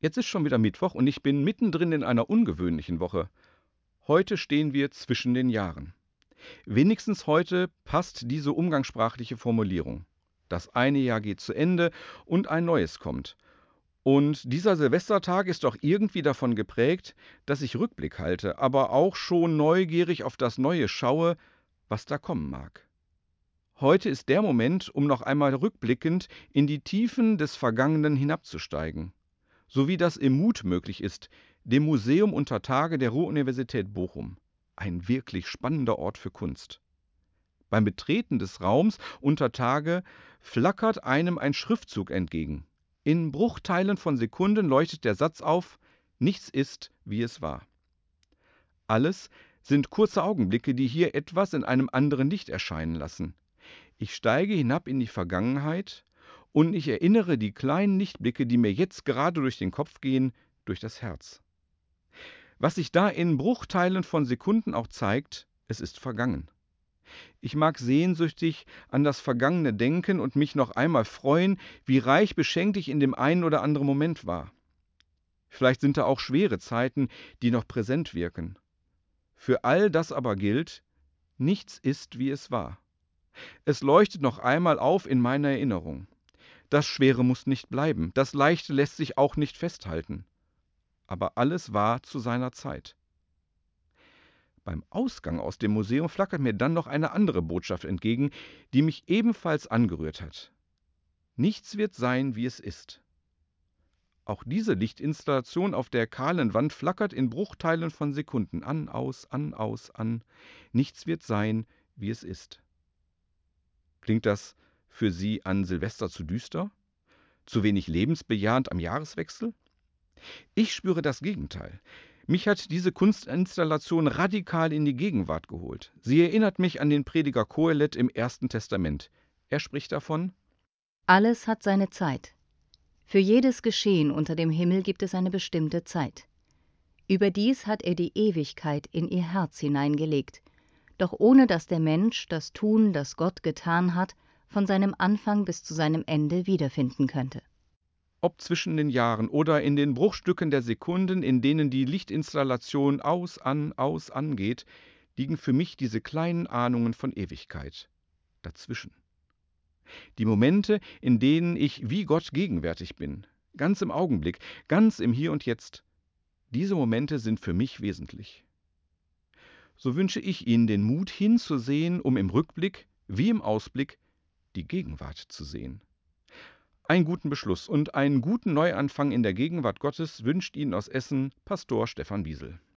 Jetzt ist schon wieder Mittwoch und ich bin mittendrin in einer ungewöhnlichen Woche. Heute stehen wir zwischen den Jahren. Wenigstens heute passt diese umgangssprachliche Formulierung. Das eine Jahr geht zu Ende und ein neues kommt. Und dieser Silvestertag ist doch irgendwie davon geprägt, dass ich Rückblick halte, aber auch schon neugierig auf das Neue schaue, was da kommen mag. Heute ist der Moment, um noch einmal rückblickend in die Tiefen des Vergangenen hinabzusteigen. So wie das im MUT möglich ist, dem Museum unter Tage der Ruhr-Universität Bochum. Ein wirklich spannender Ort für Kunst. Beim Betreten des Raums unter Tage flackert einem ein Schriftzug entgegen. In Bruchteilen von Sekunden leuchtet der Satz auf: Nichts ist, wie es war. Alles sind kurze Augenblicke, die hier etwas in einem anderen Licht erscheinen lassen. Ich steige hinab in die Vergangenheit und ich erinnere die kleinen Lichtblicke, die mir jetzt gerade durch den Kopf gehen, durch das Herz. Was sich da in Bruchteilen von Sekunden auch zeigt, es ist vergangen. Ich mag sehnsüchtig an das Vergangene denken und mich noch einmal freuen, wie reich beschenkt ich in dem einen oder anderen Moment war. Vielleicht sind da auch schwere Zeiten, die noch präsent wirken. Für all das aber gilt: Nichts ist, wie es war. Es leuchtet noch einmal auf in meiner Erinnerung. Das Schwere muss nicht bleiben, das Leichte lässt sich auch nicht festhalten. Aber alles war zu seiner Zeit. Beim Ausgang aus dem Museum flackert mir dann noch eine andere Botschaft entgegen, die mich ebenfalls angerührt hat. Nichts wird sein, wie es ist. Auch diese Lichtinstallation auf der kahlen Wand flackert in Bruchteilen von Sekunden an, aus, an, aus, an. Nichts wird sein, wie es ist. Klingt das für Sie an Silvester zu düster? Zu wenig lebensbejahend am Jahreswechsel? Ich spüre das Gegenteil. Mich hat diese Kunstinstallation radikal in die Gegenwart geholt. Sie erinnert mich an den Prediger Kohelet im Ersten Testament. Er spricht davon: Alles hat seine Zeit. Für jedes Geschehen unter dem Himmel gibt es eine bestimmte Zeit. Überdies hat er die Ewigkeit in ihr Herz hineingelegt, doch ohne dass der Mensch das Tun, das Gott getan hat, von seinem Anfang bis zu seinem Ende wiederfinden könnte. Ob zwischen den Jahren oder in den Bruchstücken der Sekunden, in denen die Lichtinstallation aus, an geht, liegen für mich diese kleinen Ahnungen von Ewigkeit. Dazwischen. Die Momente, in denen ich wie Gott gegenwärtig bin. Ganz im Augenblick, ganz im Hier und Jetzt. Diese Momente sind für mich wesentlich. So wünsche ich Ihnen den Mut hinzusehen, um im Rückblick wie im Ausblick die Gegenwart zu sehen. Einen guten Beschluss und einen guten Neuanfang in der Gegenwart Gottes wünscht Ihnen aus Essen Pastor Stefan Wiesel.